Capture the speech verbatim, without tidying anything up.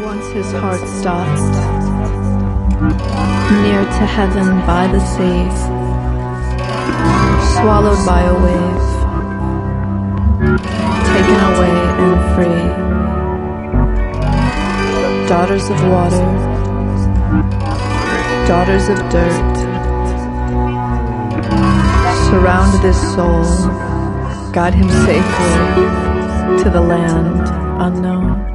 Once his heart stopped, near to heaven by the sea, swallowed by a wave, taken away and free. Daughters of water, daughters of dirt, surround this soul, guide him safely to the land unknown.